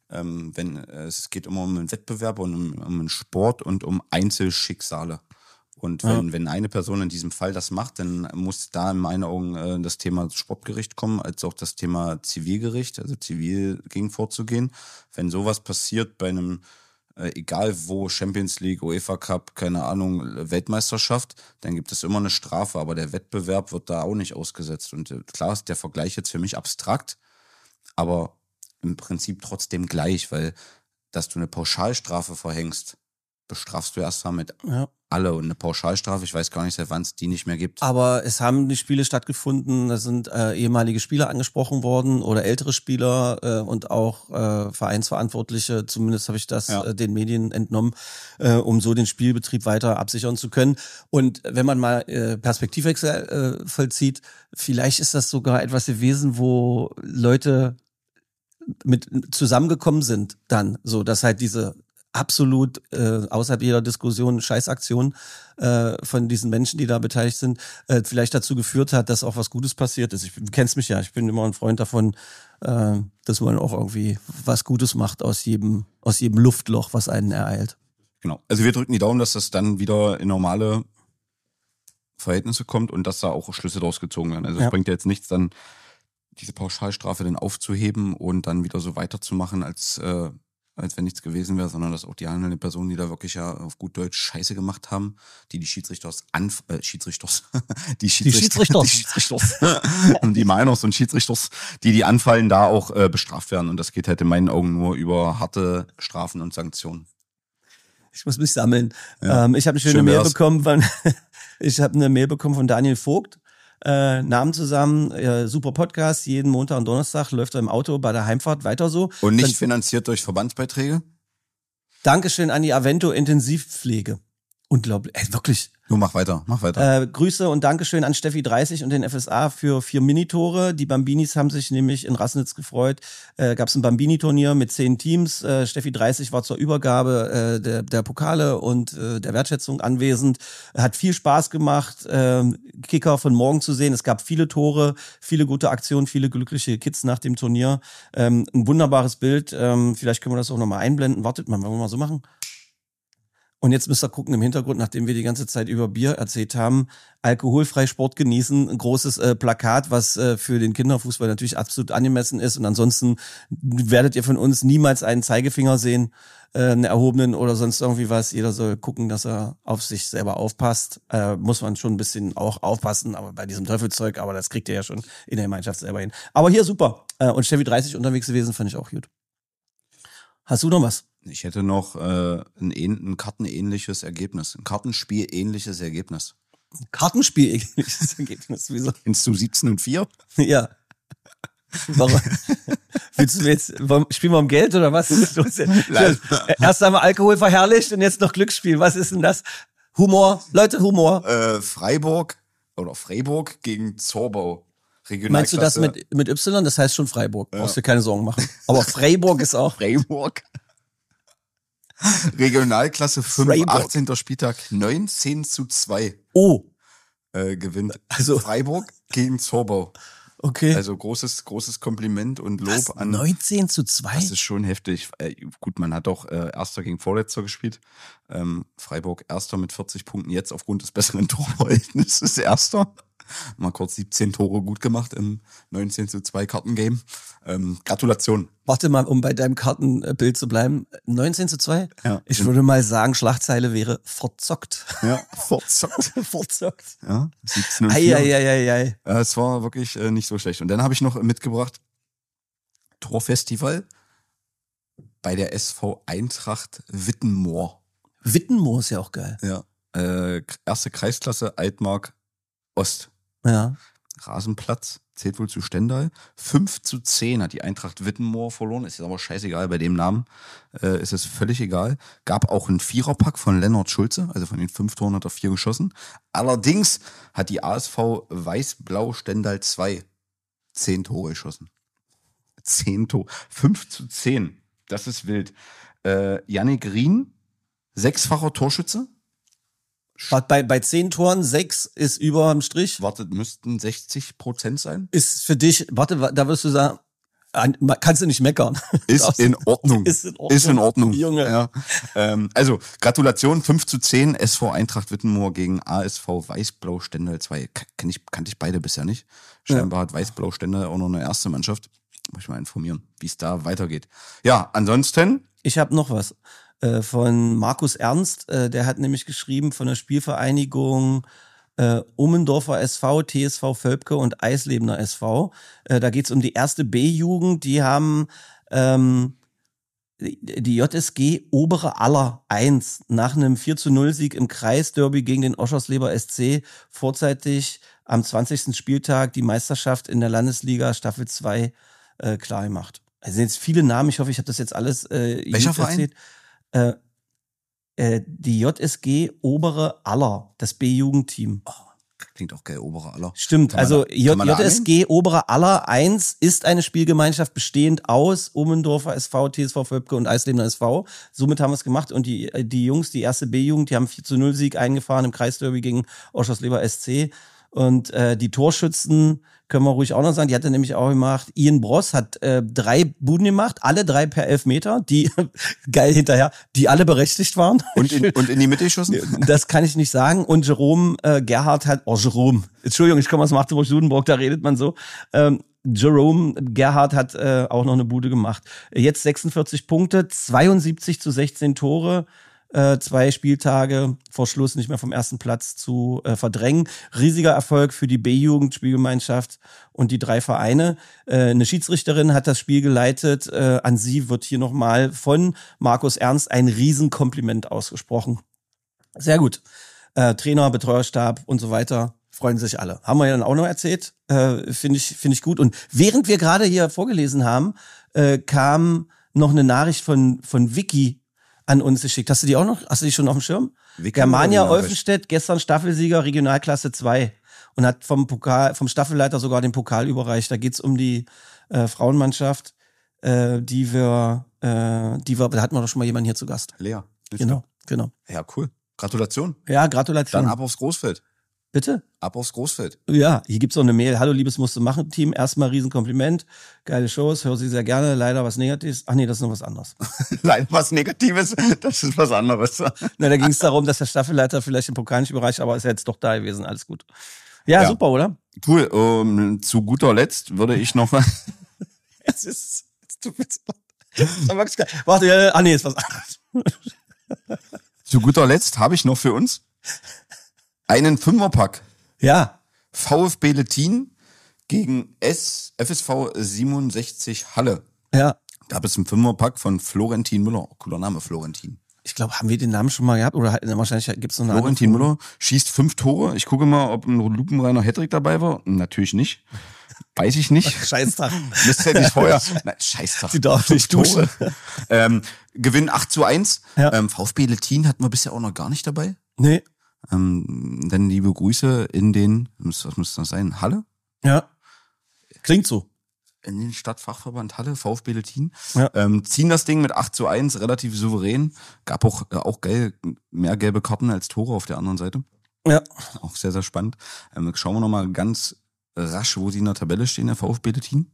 Es geht immer um einen Wettbewerb und um einen Sport und um Einzelschicksale. Und wenn eine Person in diesem Fall das macht, dann muss da in meinen Augen das Thema Sportgericht kommen, als auch das Thema Zivilgericht, also zivil gegen vorzugehen. Wenn sowas passiert bei einem, egal wo, Champions League, UEFA Cup, keine Ahnung, Weltmeisterschaft, dann gibt es immer eine Strafe, aber der Wettbewerb wird da auch nicht ausgesetzt. Und klar ist der Vergleich jetzt für mich abstrakt, aber im Prinzip trotzdem gleich, weil dass du eine Pauschalstrafe verhängst, bestrafst du erst mal mit Ja. alle und eine Pauschalstrafe. Ich weiß gar nicht, seit wann es die nicht mehr gibt. Aber es haben die Spiele stattgefunden, da sind ehemalige Spieler angesprochen worden oder ältere Spieler und auch Vereinsverantwortliche, zumindest habe ich das den Medien entnommen, um so den Spielbetrieb weiter absichern zu können. Und wenn man mal Perspektivwechsel vollzieht, vielleicht ist das sogar etwas gewesen, wo Leute mit zusammengekommen sind dann, so dass halt diese absolut außerhalb jeder Diskussion Scheißaktion von diesen Menschen, die da beteiligt sind, vielleicht dazu geführt hat, dass auch was Gutes passiert ist. Du kennst mich ja, ich bin immer ein Freund davon, dass man auch irgendwie was Gutes macht aus jedem Luftloch, was einen ereilt. Genau. Also wir drücken die Daumen, dass das dann wieder in normale Verhältnisse kommt und dass da auch Schlüsse draus gezogen werden. Also es bringt ja jetzt nichts, dann diese Pauschalstrafe dann aufzuheben und dann wieder so weiterzumachen, als wenn nichts gewesen wäre, sondern dass auch die handelnden Personen, die da wirklich ja auf gut Deutsch Scheiße gemacht haben, die Schiedsrichters und die Meiners und Schiedsrichters, die anfallen, da auch bestraft werden. Und das geht halt in meinen Augen nur über harte Strafen und Sanktionen. Ich muss mich sammeln. Ja. Ich habe eine Mail bekommen von Daniel Vogt. Namen zusammen, super Podcast, jeden Montag und Donnerstag läuft er im Auto bei der Heimfahrt, weiter so. Und nicht finanziert durch Verbandsbeiträge? Dankeschön an die Avento Intensivpflege. Unglaublich, wirklich. Nur mach weiter. Grüße und Dankeschön an Steffi 30 und den FSA für 4 Minitore. Die Bambinis haben sich nämlich in Rassnitz gefreut. Gab es ein Bambini-Turnier mit 10 Teams. Steffi 30 war zur Übergabe der Pokale und der Wertschätzung anwesend. Hat viel Spaß gemacht, Kicker von morgen zu sehen. Es gab viele Tore, viele gute Aktionen, viele glückliche Kids nach dem Turnier. Ein wunderbares Bild. Vielleicht können wir das auch nochmal einblenden. Wartet mal, wollen wir mal so machen? Und jetzt müsst ihr gucken im Hintergrund, nachdem wir die ganze Zeit über Bier erzählt haben, alkoholfrei Sport genießen, ein großes Plakat, was für den Kinderfußball natürlich absolut angemessen ist. Und ansonsten werdet ihr von uns niemals einen Zeigefinger sehen, einen erhobenen oder sonst irgendwie was. Jeder soll gucken, dass er auf sich selber aufpasst. Muss man schon ein bisschen auch aufpassen, aber bei diesem Teufelzeug, aber das kriegt ihr ja schon in der Gemeinschaft selber hin. Aber hier super. Und Steffi 30 unterwegs gewesen, fand ich auch gut. Hast du noch was? Ich hätte noch ein kartenähnliches Ergebnis. Ein Kartenspiel-ähnliches Ergebnis. Kartenspiel-ähnliches Ergebnis? Wieso? Kennst du 17-4? Ja. Warum? Willst du jetzt, spielen wir um Geld oder was? Erst einmal Alkohol verherrlicht und jetzt noch Glücksspiel. Was ist denn das? Humor. Leute, Humor. Freiburg gegen Zorbau. Meinst du das mit Y? Das heißt schon Freiburg. Brauchst dir keine Sorgen machen. Aber Freiburg ist auch. Freiburg. Regionalklasse 5, Freiburg. 18. Spieltag 19:2. Oh. Gewinnt Freiburg gegen Zorbau. Okay. Also großes Kompliment und Lob an 19:2. Das ist schon heftig. Gut, man hat auch Erster gegen Vorletzter gespielt. Freiburg Erster mit 40 Punkten, jetzt aufgrund des besseren Torverhältnisses Erster. Mal kurz 17 Tore gut gemacht im 19:2 Kartengame. Gratulation. Warte mal, um bei deinem Kartenbild zu bleiben. 19:2? Ja. Ich würde mal sagen, Schlagzeile wäre verzockt. Ja, verzockt. Verzockt. Ja, 17:4. Eieieiei. Es war wirklich nicht so schlecht. Und dann habe ich noch mitgebracht Torfestival bei der SV Eintracht Wittenmoor. Wittenmoor ist ja auch geil. Ja. Erste Kreisklasse Altmark Ost. Ja. Rasenplatz zählt wohl zu Stendal. 5:10 hat die Eintracht Wittenmoor verloren. Ist jetzt aber scheißegal, bei dem Namen ist es völlig egal. Gab auch einen Viererpack von Lennart Schulze, also von den 5 Toren hat er 4 geschossen. Allerdings hat die ASV Weiß-Blau Stendal 2 10 Tore geschossen. 10 Tore. 5:10. Das ist wild. Yannick Rien, 6-facher Torschütze. Bei 10 Toren, 6 ist über dem Strich. Wartet, müssten 60% sein. Ist für dich, da wirst du sagen, kannst du nicht meckern. Ist in Ordnung. Ist in Ordnung. Junge. Ja. Also, Gratulation, 5:10, SV Eintracht Wittenmoor gegen ASV Weiß-Blau Stendal 2. Kannte ich beide bisher nicht. Scheinbar hat Weiß-Blau Stendal auch noch eine erste Mannschaft. Muss ich mal informieren, wie es da weitergeht. Ja, ansonsten. Ich habe noch was. Von Markus Ernst, der hat nämlich geschrieben von der Spielvereinigung Ummendorfer SV, TSV Völpke und Eislebener SV. Da geht's um die erste B-Jugend. Die haben Die JSG Obere Aller 1 nach einem 4-0-Sieg im Kreisderby gegen den Oschersleben SC vorzeitig am 20. Spieltag die Meisterschaft in der Landesliga Staffel 2 klar gemacht. Also sind jetzt viele Namen, ich hoffe, ich habe das jetzt alles Welcher Verein? Die JSG Obere Aller, das B-Jugendteam. Oh, klingt auch geil, Obere Aller. Stimmt, also JSG Obere Aller 1 ist eine Spielgemeinschaft bestehend aus Ommendorfer SV, TSV Völpke und Eislebener SV. Somit haben wir es gemacht und die Jungs, die erste B-Jugend, die haben 4-0-Sieg eingefahren im Kreisderby gegen Oschersleben SC. Und die Torschützen können wir ruhig auch noch sagen, die hat er nämlich auch gemacht. Ian Bross hat 3 Buden gemacht, alle 3 per Elfmeter, die geil hinterher, die alle berechtigt waren. Und in die Mitte geschossen? Das kann ich nicht sagen. Und Jerome Gerhard hat, Entschuldigung, ich komme aus Magdeburg-Sudenburg, da redet man so. Jerome Gerhard hat auch noch eine Bude gemacht. Jetzt 46 Punkte, 72-16 Tore. 2 Spieltage vor Schluss nicht mehr vom ersten Platz zu verdrängen. Riesiger Erfolg für die B-Jugend, Spielgemeinschaft und die 3 Vereine. Eine Schiedsrichterin hat das Spiel geleitet. An sie wird hier nochmal von Markus Ernst ein Riesenkompliment ausgesprochen. Sehr gut. Trainer, Betreuerstab und so weiter freuen sich alle. Haben wir ja dann auch noch erzählt. Finde ich gut. Und während wir gerade hier vorgelesen haben, kam noch eine Nachricht von Vicky an uns geschickt. Hast du die auch noch? Hast du die schon auf dem Schirm? Germania Olfenstedt, gestern Staffelsieger, Regionalklasse 2 und hat vom Staffelleiter sogar den Pokal überreicht. Da geht's um die Frauenmannschaft, da hatten wir doch schon mal jemanden hier zu Gast. Lea. Genau. Ja, cool. Gratulation. Ja, Gratulation. Dann ab aufs Großfeld. Bitte? Ab aufs Großfeld. Ja, hier gibt's auch eine Mail. Hallo, liebes Musst du machen Team. Erstmal Riesenkompliment. Geile Shows, höre sie sehr gerne. Leider was Negatives. Ach nee, das ist noch was anderes. Leider was Negatives, das ist was anderes. Na, da ging es darum, dass der Staffelleiter vielleicht den Pokal nicht überreicht, aber ist ja jetzt doch da gewesen. Alles gut. Ja, super, oder? Cool. Zu guter Letzt würde ich noch mal... Es tut mir so leid. Warte, nee, ist was anderes. Zu guter Letzt habe ich noch für uns einen 5er-Pack. Ja. VfB Lettin gegen FSV 67 Halle. Ja. Da gab es einen 5er-Pack von Florentin Müller. Cooler Name, Florentin. Ich glaube, haben wir den Namen schon mal gehabt? Oder wahrscheinlich gibt's noch eine Florentin Müller schießt 5 Tore. Ich gucke mal, ob ein lupenreiner Hattrick dabei war. Natürlich nicht. Weiß ich nicht. Scheißtag. Das hätte ich vorher. Nein, Scheißtag. Die darf nicht duschen. Gewinn 8-1. Ja. VfB Lettin hatten wir bisher auch noch gar nicht dabei. Nee. Dann liebe Grüße in den, was muss das sein, Halle? Ja. Klingt so. In den Stadtfachverband Halle, VfB Lettin. Ja. Ziehen das Ding mit 8-1, relativ souverän. Gab auch geil, mehr gelbe Karten als Tore auf der anderen Seite. Ja. Auch sehr, sehr spannend. Schauen wir nochmal ganz rasch, wo sie in der Tabelle stehen, der VfB Lettin.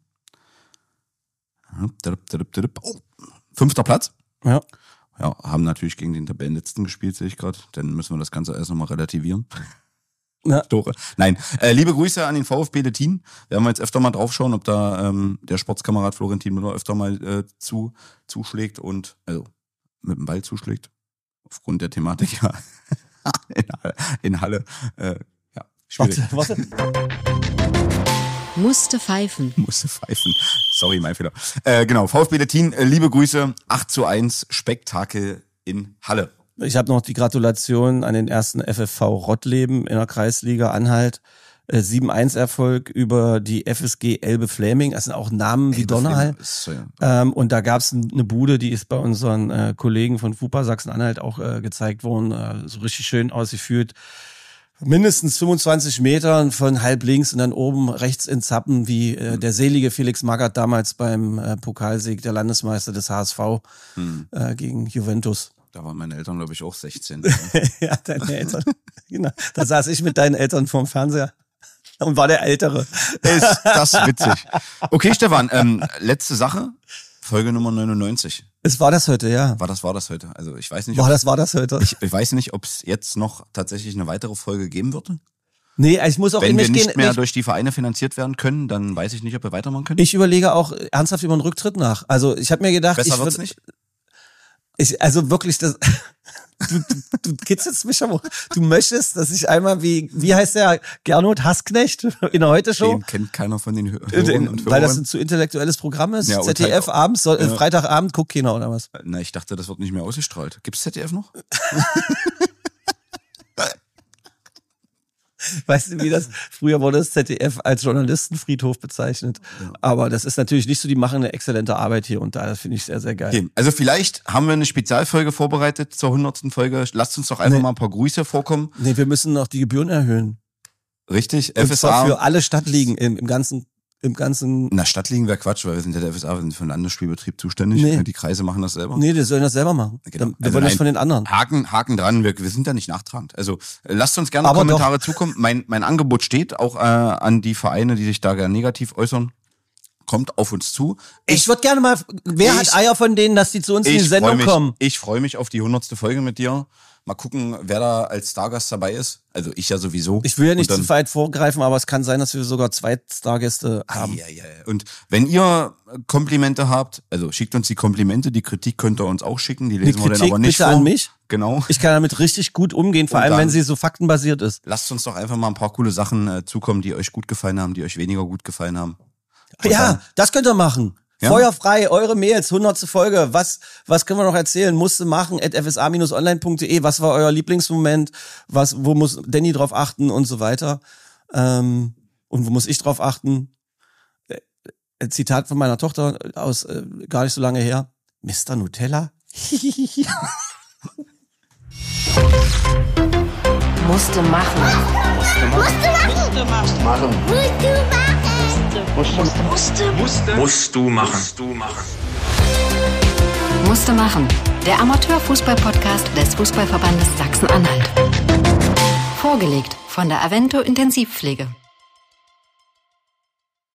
5. Platz. Ja. Ja, haben natürlich gegen den Tabellenletzten gespielt, sehe ich gerade. Dann müssen wir das Ganze erst nochmal relativieren. Ja. Tore. Nein, liebe Grüße an den VfB Lettin. Werden wir jetzt öfter mal draufschauen, ob da der Sportskamerad Florentin Müller öfter mal zuschlägt und also mit dem Ball zuschlägt. Aufgrund der Thematik ja in Halle. Ja, schwierig. Warte. Musste pfeifen. Sorry, mein Fehler. Genau, VfB Lettin, liebe Grüße, 8-1, Spektakel in Halle. Ich habe noch die Gratulation an den ersten FFV Rottleben in der Kreisliga Anhalt. 7-1-Erfolg über die FSG Elbe Fläming. Das sind auch Namen wie Donnerhall. Und da gab es eine Bude, die ist bei unseren Kollegen von FUPA Sachsen-Anhalt auch gezeigt worden. So richtig schön ausgeführt. Mindestens 25 Metern von halb links und dann oben rechts in Zappen, wie der selige Felix Magath damals beim Pokalsieg der Landesmeister des HSV gegen Juventus. Da waren meine Eltern, glaube ich, auch 16. Ja, deine Eltern. Genau. Da saß ich mit deinen Eltern vorm Fernseher und war der Ältere. Ist das witzig. Okay, Stefan, letzte Sache. Folge Nummer 99. War das heute, ja. War das heute? Also ich weiß nicht. War das heute? Ich weiß nicht, ob es jetzt noch tatsächlich eine weitere Folge geben würde. Nee, ich muss auch Wenn in wir mich nicht gehen. mehr durch die Vereine finanziert werden können, dann weiß ich nicht, ob wir weitermachen können. Ich überlege auch ernsthaft über einen Rücktritt nach. Also ich habe mir gedacht, Besser wird's nicht? Also wirklich, Du kitzelst mich aber. Du möchtest, dass ich einmal wie heißt der, Gernot Hassknecht in der Heute-Show? Den kennt keiner von den Hörern und Weil das Hörern. ein zu intellektuelles Programm ist. Ja, ZDF halt, abends, Freitagabend guckt keiner oder was? Na, ich dachte, das wird nicht mehr ausgestrahlt. Gibt's ZDF noch? Weißt du, wie das? Früher wurde das ZDF als Journalistenfriedhof bezeichnet. Ja. Aber das ist natürlich nicht so, die machen eine exzellente Arbeit hier und da. Das finde ich sehr, sehr geil. Okay. Also vielleicht haben wir eine Spezialfolge vorbereitet zur 100. Folge. Lasst uns doch einfach mal ein paar Grüße vorkommen. Nee, wir müssen noch die Gebühren erhöhen. Richtig, und FSA. zwar für alle Stadtligen im ganzen. Na, Stadtligen wäre Quatsch, weil wir sind ja der FSA, wir sind für den Landesspielbetrieb zuständig. Nee. Die Kreise machen das selber. Nee, die sollen das selber machen. Genau. Wir wollen das von den anderen. Haken dran, wir sind da nicht nachtragend. Also lasst uns gerne Kommentare zukommen. Mein Angebot steht auch an die Vereine, die sich da gerne negativ äußern. Kommt auf uns zu. Ich würde gerne mal, wer hat Eier von denen, dass die zu uns in die Sendung kommen? Ich freue mich auf die 100. Folge mit dir. Mal gucken, wer da als Stargast dabei ist. Also ich ja sowieso. Ich will ja nicht zu weit vorgreifen, aber es kann sein, dass wir sogar 2 Stargäste haben. Ja. Und wenn ihr Komplimente habt, also schickt uns die Komplimente, die Kritik könnt ihr uns auch schicken, die lesen wir dann aber nicht bitte vor. An mich. Genau. Ich kann damit richtig gut umgehen, vor allem wenn sie so faktenbasiert ist. Lasst uns doch einfach mal ein paar coole Sachen zukommen, die euch gut gefallen haben, die euch weniger gut gefallen haben. Und ja, das könnt ihr machen. Ja? Feuerfrei, eure Mails, 100. Folge. Was können wir noch erzählen? Musste machen, @fsa-online.de. Was war euer Lieblingsmoment? Wo muss Danny drauf achten und so weiter? Und wo muss ich drauf achten? Zitat von meiner Tochter aus gar nicht so lange her. Mr. Nutella? Musste machen. Musst du machen. Musste machen. Der Amateurfußball-Podcast des Fußballverbandes Sachsen-Anhalt. Vorgelegt von der Avento Intensivpflege.